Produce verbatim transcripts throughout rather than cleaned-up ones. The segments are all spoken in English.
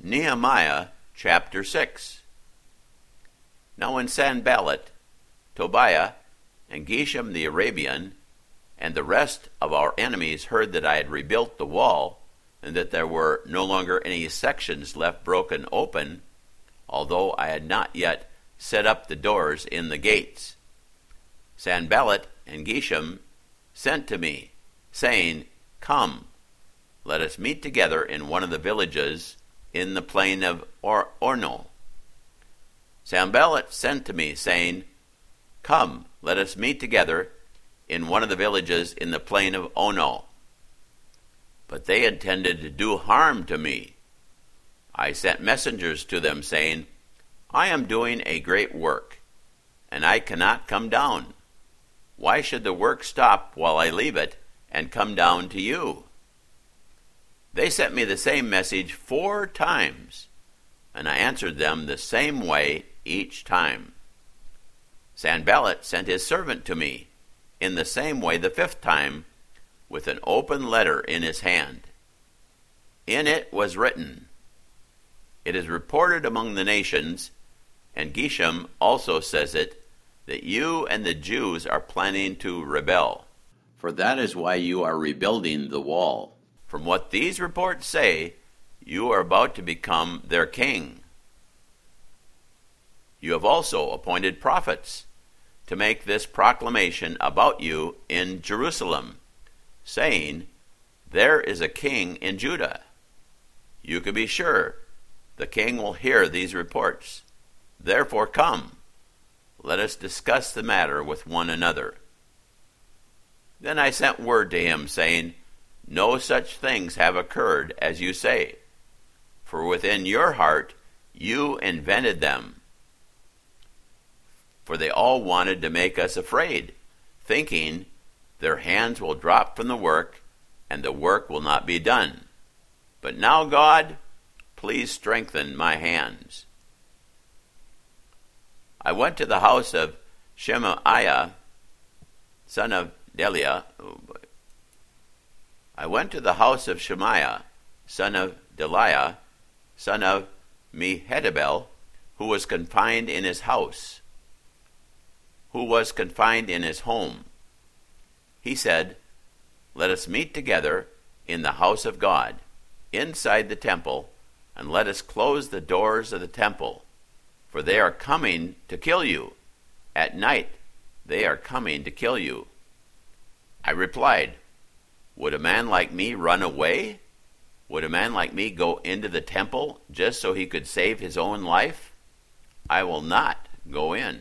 Nehemiah chapter six. Now when Sanballat, Tobiah, and Geshem the Arabian, and the rest of our enemies heard that I had rebuilt the wall, and that there were no longer any sections left broken open, although I had not yet set up the doors in the gates, Sanballat and Geshem sent to me, saying, Come, let us meet together in one of the villages in the plain of or- Orno. Sanballat sent to me, saying, Come, let us meet together in one of the villages in the plain of Ono. But they intended to do harm to me. I sent messengers to them, saying, I am doing a great work, and I cannot come down. Why should the work stop while I leave it and come down to you? They sent me the same message four times, and I answered them the same way each time. Sanballat sent his servant to me in the same way the fifth time, with an open letter in his hand. In it was written, It is reported among the nations, and Geshem also says it, that you and the Jews are planning to rebel. For that is why you are rebuilding the wall. From what these reports say, you are about to become their king. You have also appointed prophets to make this proclamation about you in Jerusalem, saying, There is a king in Judah. You can be sure the king will hear these reports. Therefore come, let us discuss the matter with one another. Then I sent word to him, saying, No such things have occurred as you say, for within your heart you invented them. For they all wanted to make us afraid, thinking, Their hands will drop from the work, and the work will not be done. But now, God, please strengthen my hands. I went to the house of Shemaiah, son of Deliah. Oh boy. I went to the house of Shemaiah, son of Deliah, son of Mehetabel, who was confined in his house, who was confined in his home. He said, Let us meet together in the house of God, inside the temple, and let us close the doors of the temple, for they are coming to kill you. At night they are coming to kill you. I replied, Would a man like me run away? Would a man like me go into the temple just so he could save his own life? I will not go in.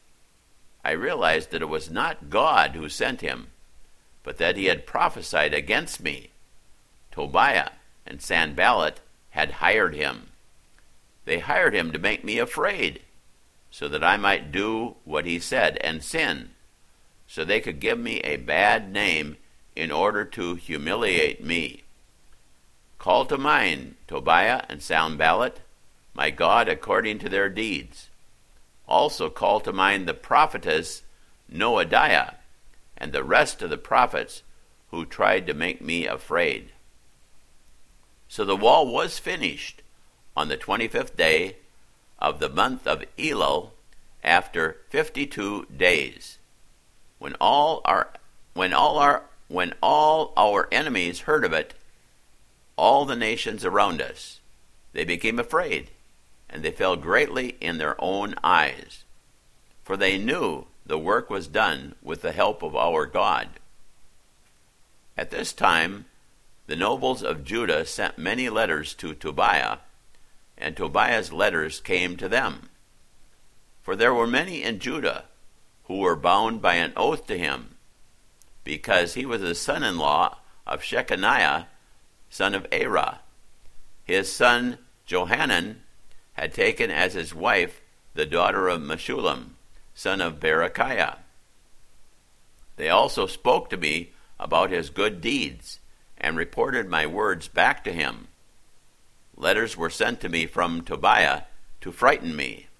I realized that it was not God who sent him, but that he had prophesied against me. Tobiah and Sanballat had hired him. They hired him to make me afraid, so that I might do what he said and sin, so they could give me a bad name in order to humiliate me. Call to mind Tobiah and Sanballat, my God, according to their deeds. Also call to mind the prophetess Noadiah and the rest of the prophets who tried to make me afraid. So the wall was finished on the twenty-fifth day of the month of Elul, after fifty-two days. When all our when all our when all our enemies heard of it, all the nations around us, they became afraid, and they fell greatly in their own eyes, for they knew the work was done with the help of our God. At this time, the nobles of Judah sent many letters to Tobiah, and Tobiah's letters came to them. For there were many in Judah who were bound by an oath to him, because he was the son-in-law of Shechaniah, son of Arah. His son Johanan had taken as his wife the daughter of Meshullam, son of Berechiah. They also spoke to me about his good deeds, and reported my words back to him. Letters were sent to me from Tobiah to frighten me.